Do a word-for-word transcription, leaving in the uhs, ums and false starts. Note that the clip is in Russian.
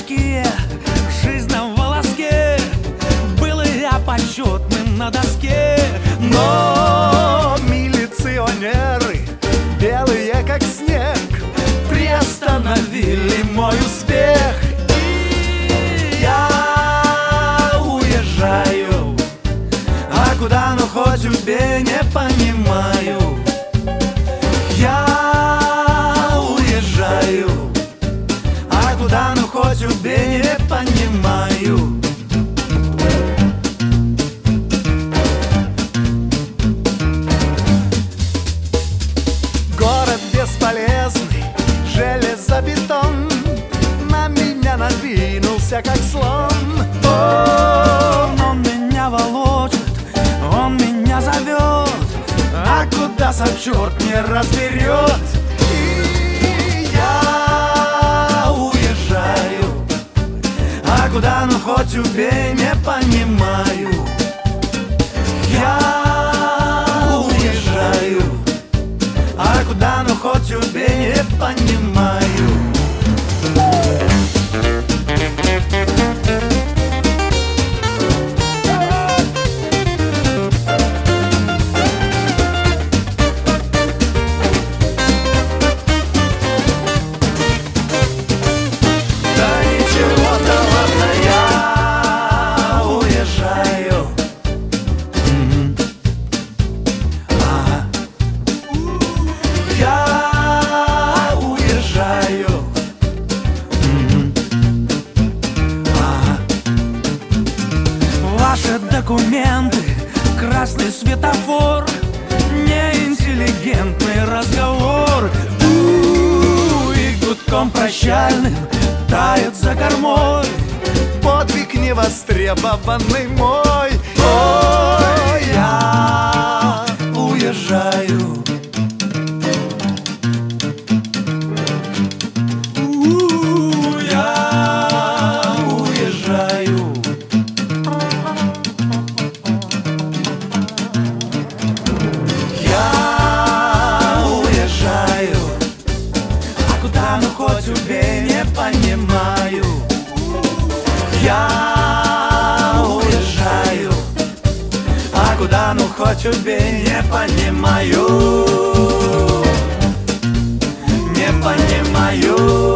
такие, жизнь на волоске. Был я почетным на доске. Но милиционеры, белые как снег, приостановили мой успех. И я уезжаю, а куда, ну хоть убей, не понимаю. Я уезжаю, а куда, ну хоть убей, не понимаю. Город бесполезный, железобетон на меня надвинулся, как слон. Он, он меня волочит, он меня зовет, а куда сам черт не разберет. И Я уезжаю, а куда, ну хоть убей, не понимаю. Я уезжаю, а куда, ну хоть убей, не понимаю. Да ничего-то ладно, я уезжаю. Мгм. Ага. Я уезжаю. Мгм. Ага. Ваши документы, красный светофор, неинтеллигентный разговор. У, и гудком прощальным тает за кормой подвиг невостребованный мой. Ой, я уезжаю. У, я уезжаю. Я уезжаю, а куда, ну хоть убей, не понимаю. Я уезжаю, а куда, ну хоть убей, не понимаю. Не понимаю.